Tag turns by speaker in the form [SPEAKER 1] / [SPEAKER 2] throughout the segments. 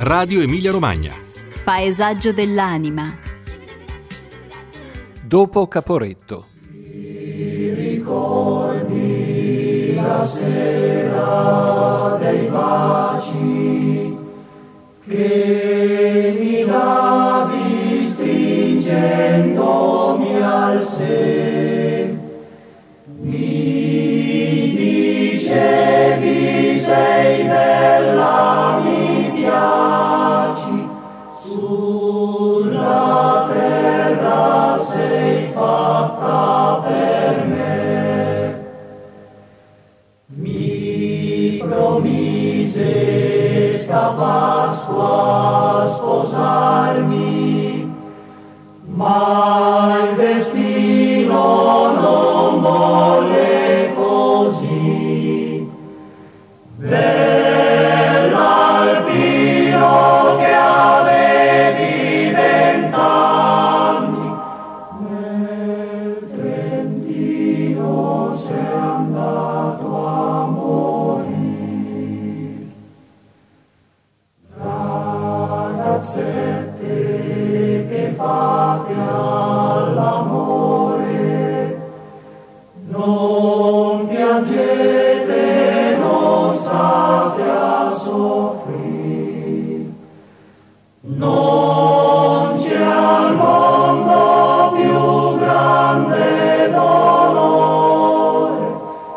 [SPEAKER 1] Radio Emilia Romagna.
[SPEAKER 2] Paesaggio dell'anima.
[SPEAKER 3] Dopo Caporetto.
[SPEAKER 4] Ti ricordi la sera dei baci che mi davi stringendomi al seno? Mi dicevi sei bella, mi piaci, sulla terra sei fatta per me. Mi promise sta Pasqua sposarmi, ma il destino non volle così. Bell'Alpino che avevi 20 anni, nel Trentino sei andato a morire. Ragazzette che fate all'amore, non piangete, non state a soffrire. Non c'è al mondo più grande dolore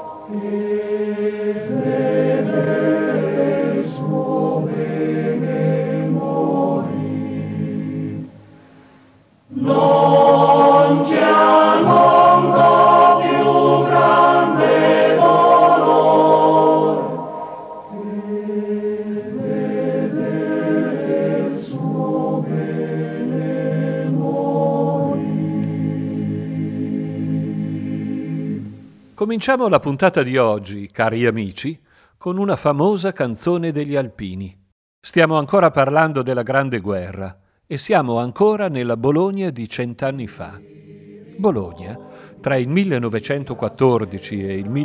[SPEAKER 4] che vedere il suo bene morire. Non c'è al mondo più grande dolore che vedere il suo bene morire.
[SPEAKER 3] Cominciamo la puntata di oggi, cari amici, con una famosa canzone degli Alpini. Stiamo ancora parlando della Grande Guerra e siamo ancora nella Bologna di 100 anni fa. Bologna, tra il 1914 e il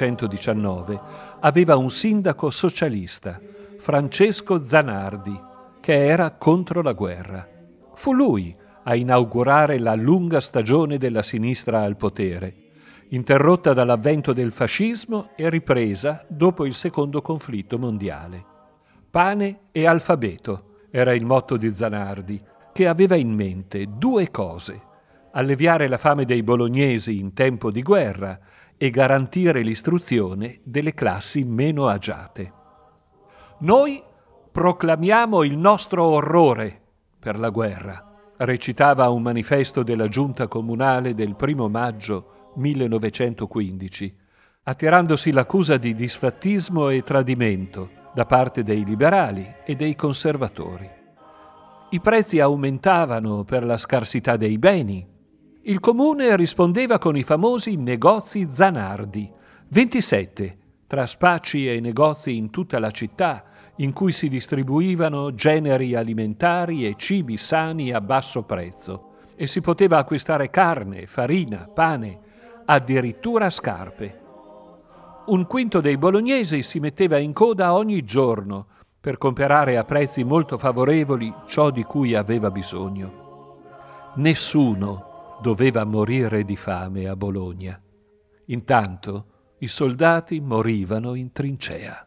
[SPEAKER 3] 1919, aveva un sindaco socialista, Francesco Zanardi, che era contro la guerra. Fu lui a inaugurare la lunga stagione della sinistra al potere, interrotta dall'avvento del fascismo e ripresa dopo il secondo conflitto mondiale. Pane e alfabeto era il motto di Zanardi, che aveva in mente due cose: alleviare la fame dei bolognesi in tempo di guerra e garantire l'istruzione delle classi meno agiate. Noi proclamiamo il nostro orrore per la guerra, recitava un manifesto della giunta comunale del 1 maggio 1915, attirandosi l'accusa di disfattismo e tradimento da parte dei liberali e dei conservatori. I prezzi aumentavano per la scarsità dei beni. Il comune rispondeva con i famosi negozi Zanardi, 27, tra spacci e negozi in tutta la città, in cui si distribuivano generi alimentari e cibi sani a basso prezzo, e si poteva acquistare carne, farina, pane, addirittura scarpe. Un quinto dei bolognesi si metteva in coda ogni giorno per comprare a prezzi molto favorevoli ciò di cui aveva bisogno. Nessuno doveva morire di fame a Bologna. Intanto i soldati morivano in trincea.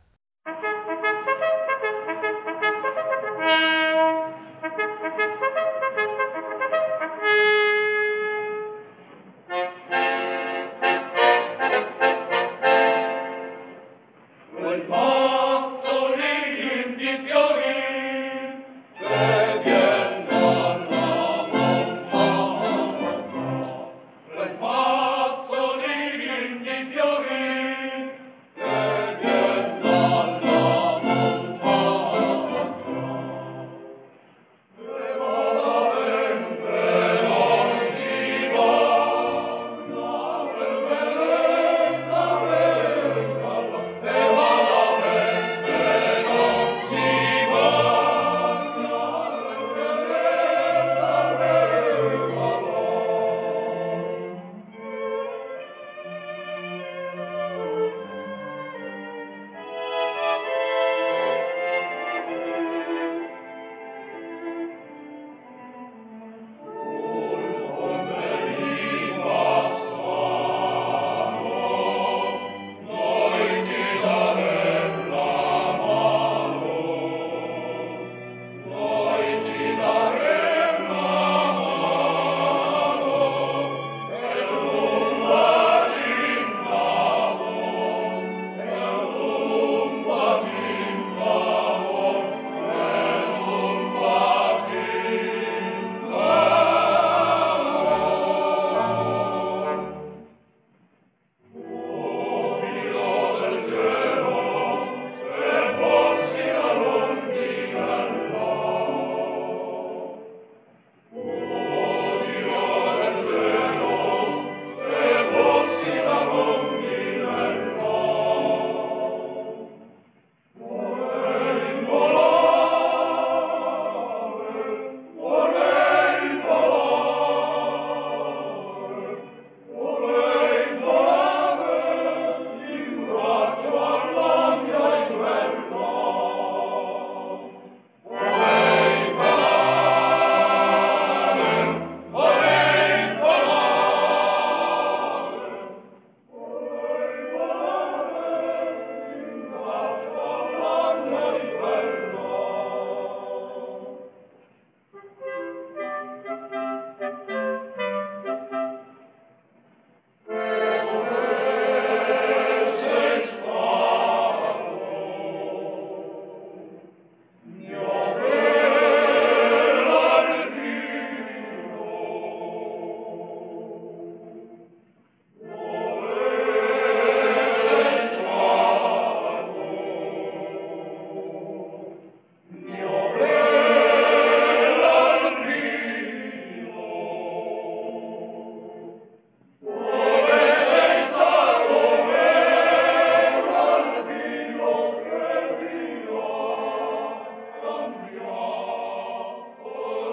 [SPEAKER 4] Fiori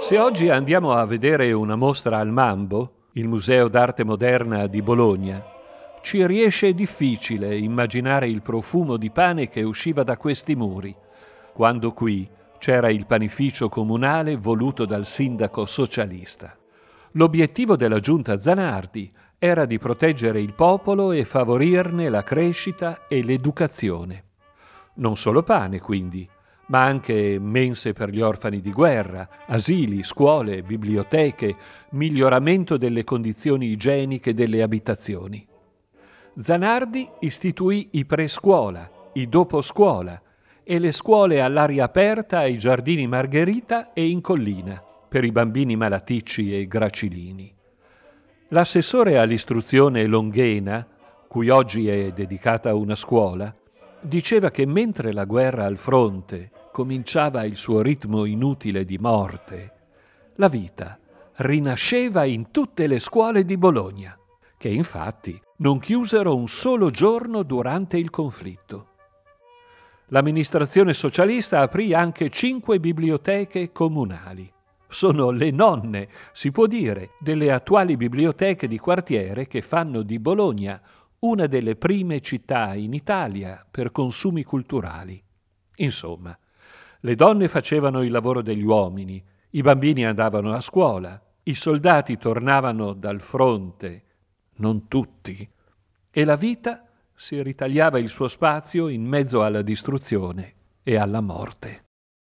[SPEAKER 3] Se oggi andiamo a vedere una mostra al Mambo, il Museo d'Arte Moderna di Bologna, ci riesce difficile immaginare il profumo di pane che usciva da questi muri, quando qui c'era il panificio comunale voluto dal sindaco socialista. L'obiettivo della giunta Zanardi era di proteggere il popolo e favorirne la crescita e l'educazione. Non solo pane, quindi, ma anche mense per gli orfani di guerra, asili, scuole, biblioteche, miglioramento delle condizioni igieniche delle abitazioni. Zanardi istituì i prescuola, i doposcuola e le scuole all'aria aperta ai giardini Margherita e in collina per i bambini malaticci e gracilini. L'assessore all'istruzione Longhena, cui oggi è dedicata una scuola, diceva che mentre la guerra al fronte cominciava il suo ritmo inutile di morte, la vita rinasceva in tutte le scuole di Bologna, che infatti non chiusero un solo giorno durante il conflitto. L'amministrazione socialista aprì anche 5 biblioteche comunali. Sono le nonne, si può dire, delle attuali biblioteche di quartiere che fanno di Bologna una delle prime città in Italia per consumi culturali. Insomma, le donne facevano il lavoro degli uomini, i bambini andavano a scuola, i soldati tornavano dal fronte, non tutti, e la vita si ritagliava il suo spazio in mezzo alla distruzione e alla morte.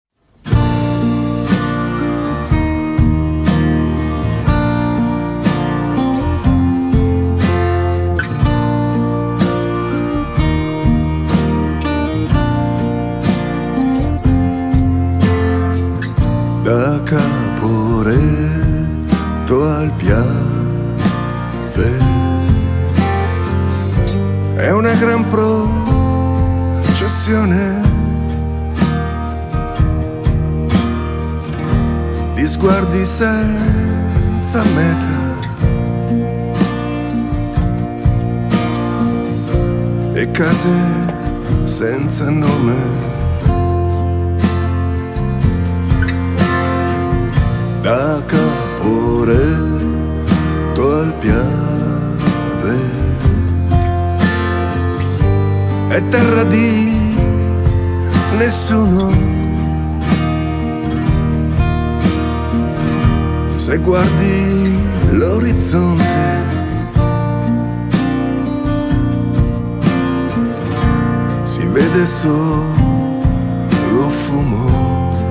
[SPEAKER 1] Da Caporetto al Piave è una gran processione di sguardi senza meta e case senza nome. Da Caporetto al Piave è terra di nessuno. Se guardi l'orizzonte si vede solo fumo.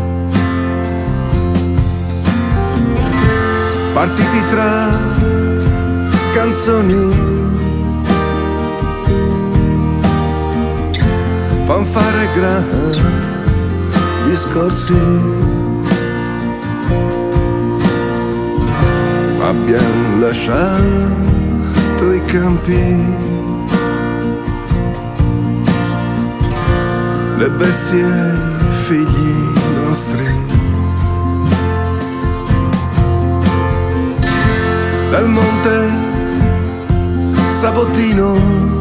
[SPEAKER 1] Partiti tra canzoni, fanfare grandi, discorsi, abbiamo lasciato i campi, le bestie e i figli nostri. Dal monte Sabotino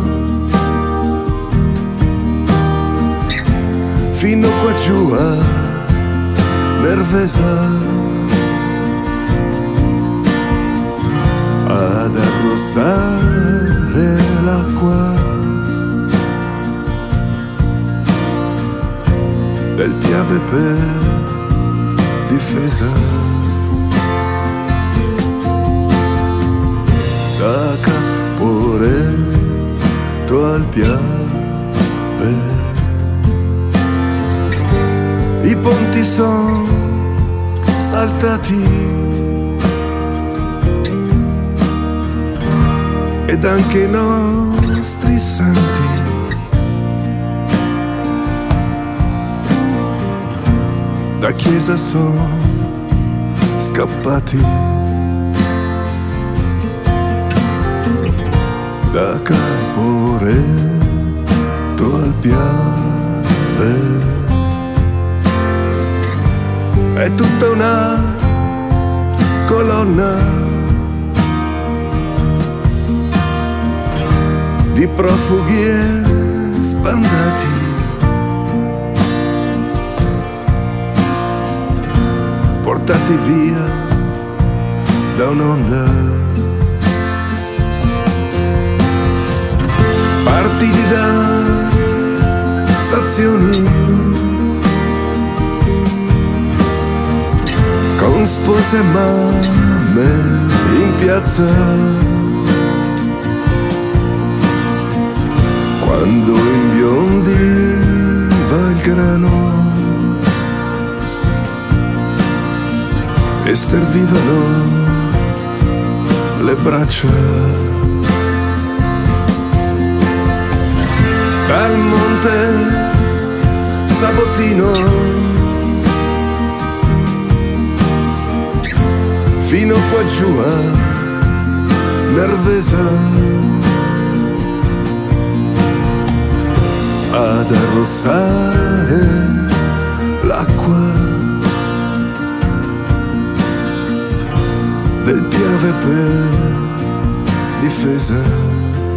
[SPEAKER 1] fino qua giù a Nervesa, ad arrossare l'acqua del Piave per difesa. Da Caporetto al Piave i ponti son saltati ed anche i nostri santi da chiesa son scappati. Da Caporetto al Piave è tutta una colonna di profughi e sbandati, portati via da un'onda. Partiti da stazioni con spose e mamme in piazza, quando imbiondiva il grano e servivano le braccia. Dal monte Sabotino fino qua giù a Nervesa, ad arrossare l'acqua del Piave per difesa.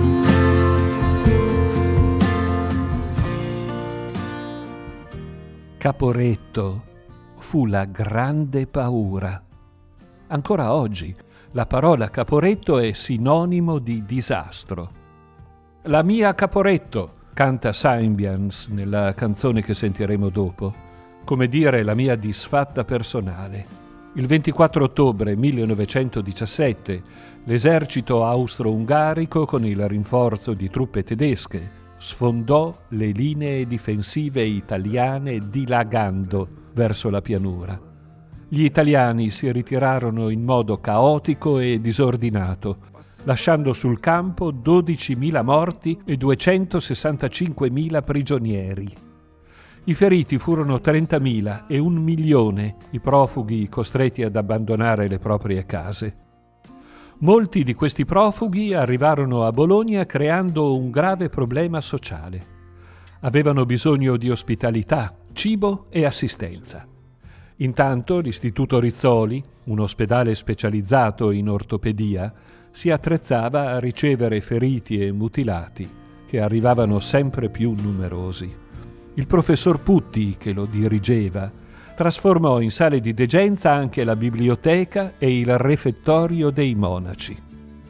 [SPEAKER 3] Caporetto fu la grande paura. Ancora oggi la parola Caporetto è sinonimo di disastro. La mia Caporetto, canta Symbionz nella canzone che sentiremo dopo, come dire la mia disfatta personale. Il 24 ottobre 1917 l'esercito austro-ungarico, con il rinforzo di truppe tedesche, sfondò le linee difensive italiane dilagando verso la pianura. Gli italiani si ritirarono in modo caotico e disordinato, lasciando sul campo 12.000 morti e 265.000 prigionieri. I feriti furono 30.000 e 1 milione i profughi costretti ad abbandonare le proprie case. Molti di questi profughi arrivarono a Bologna creando un grave problema sociale. Avevano bisogno di ospitalità, cibo e assistenza. Intanto l'Istituto Rizzoli, un ospedale specializzato in ortopedia, si attrezzava a ricevere feriti e mutilati, che arrivavano sempre più numerosi. Il professor Putti, che lo dirigeva, trasformò in sale di degenza anche la biblioteca e il refettorio dei monaci.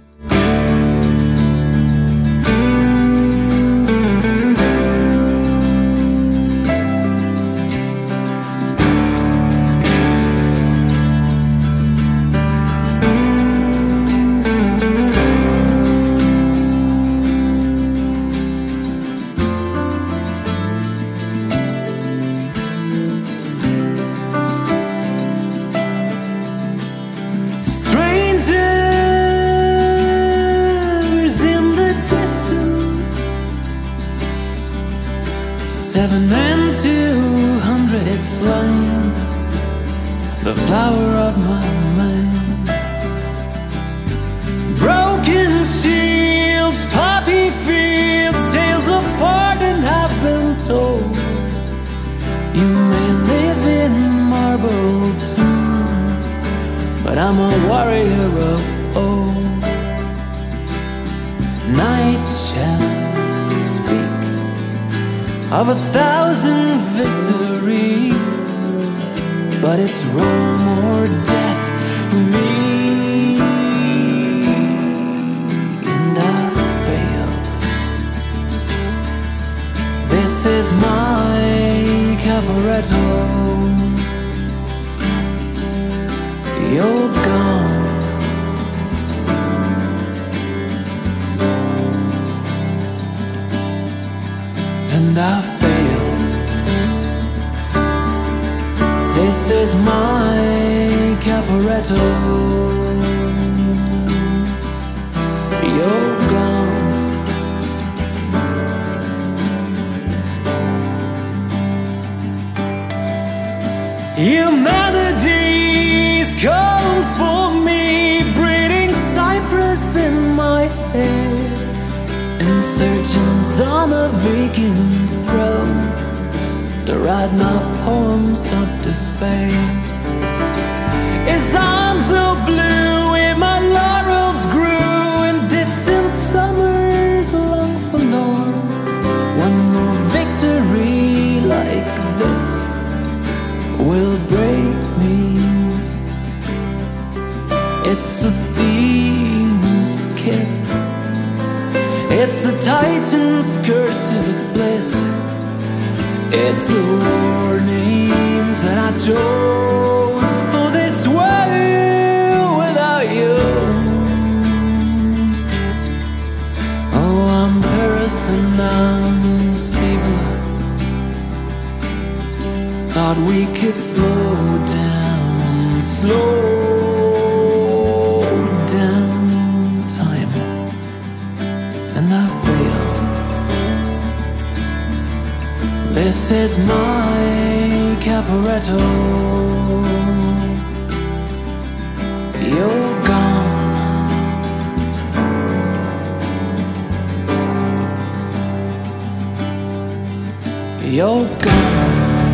[SPEAKER 5] The flower of my mind. Broken shields, poppy fields, tales of pardon have been told. You may live in marble tombs, but I'm a warrior of old. Night shall speak of 1,000 victories, but it's Rome or death for me, and I failed. This is my Caporetto. You're gone, and I failed. This is my Caporetto. You're gone. Humanity's come for me, breeding cypress in my hair, insurgents on a vacant throne to write my poems of despair. His arms so blue where my laurels grew in distant summers long forlorn. One more victory like this will break me It's the Titan's curse of bliss. It's the war names that I chose for this world without you. Oh, I'm Paris and I'm Cibola. Thought we could slow down time, and I failed. This is my Caporetto. You're gone. You're gone.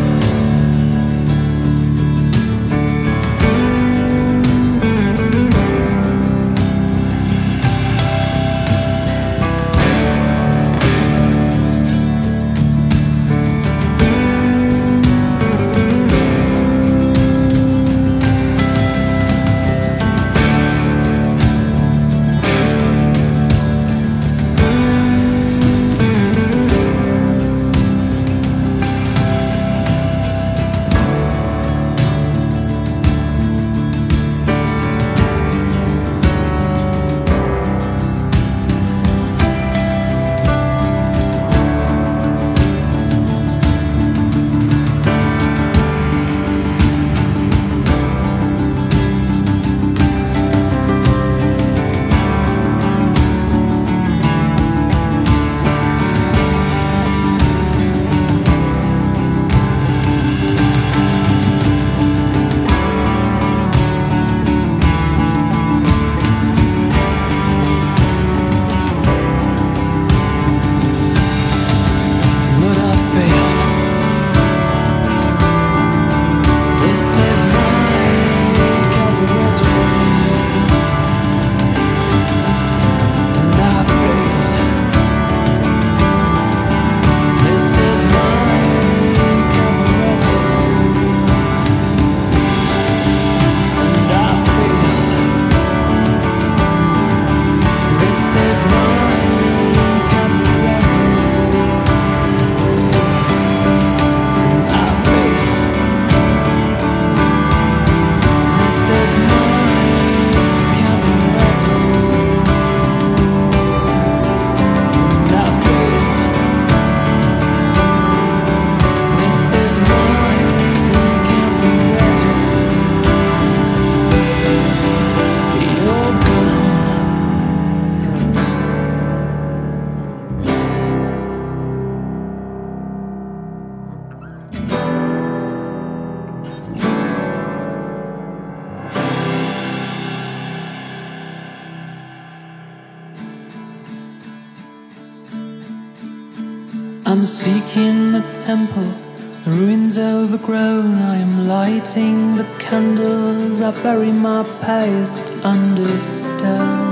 [SPEAKER 5] I'm seeking the temple, the ruins overgrown. I am lighting the candles, I bury my past under stone.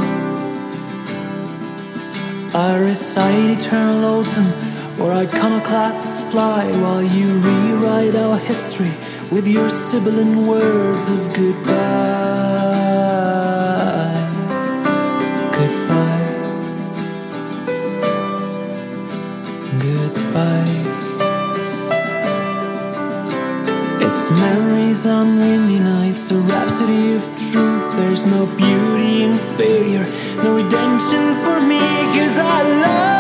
[SPEAKER 5] I recite eternal autumn, where iconoclasts fly, while you rewrite our history with your sibilant words of goodbye. Goodbye. Goodbye. It's memories on windy nights, a rhapsody of truth. There's no beauty in failure, no redemption for me, 'cause I love.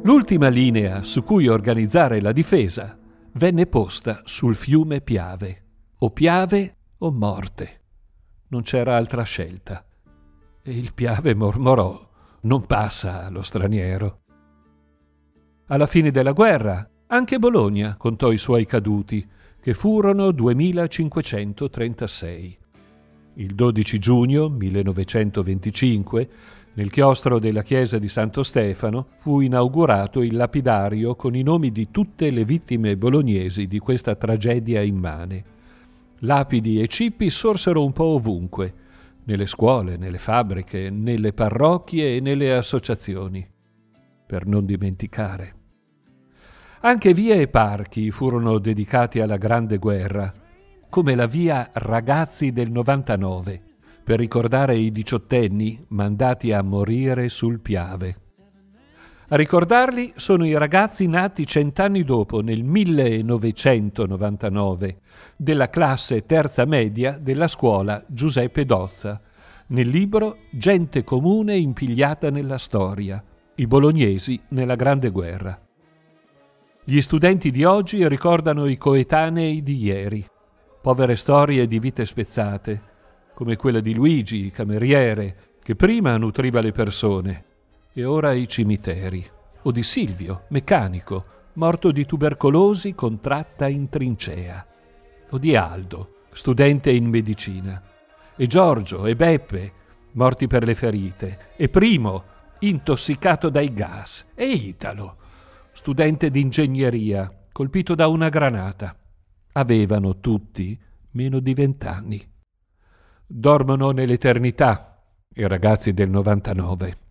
[SPEAKER 3] L'ultima linea su cui organizzare la difesa venne posta sul fiume Piave. O Piave o morte. Non c'era altra scelta. E il Piave mormorò: non passa lo straniero. Alla fine della guerra anche Bologna contò i suoi caduti, che furono 2536. Il 12 giugno 1925, nel chiostro della chiesa di Santo Stefano, fu inaugurato il lapidario con i nomi di tutte le vittime bolognesi di questa tragedia immane. Lapidi e cippi sorsero un po' ovunque, nelle scuole, nelle fabbriche, nelle parrocchie e nelle associazioni, per non dimenticare. Anche vie e parchi furono dedicati alla Grande Guerra, come la via Ragazzi del 99, per ricordare i diciottenni mandati a morire sul Piave. A ricordarli sono i ragazzi nati 100 anni dopo, nel 1999, della classe terza media della scuola Giuseppe Dozza, nel libro Gente comune impigliata nella storia, i bolognesi nella Grande Guerra. Gli studenti di oggi ricordano i coetanei di ieri, povere storie di vite spezzate, come quella di Luigi, cameriere, che prima nutriva le persone e ora i cimiteri, o di Silvio, meccanico, morto di tubercolosi contratta in trincea, o di Aldo, studente in medicina, e Giorgio e Beppe, morti per le ferite, e Primo, intossicato dai gas, e Italo, studente di ingegneria, colpito da una granata. Avevano tutti meno di 20 anni. Dormono nell'eternità i ragazzi del 99.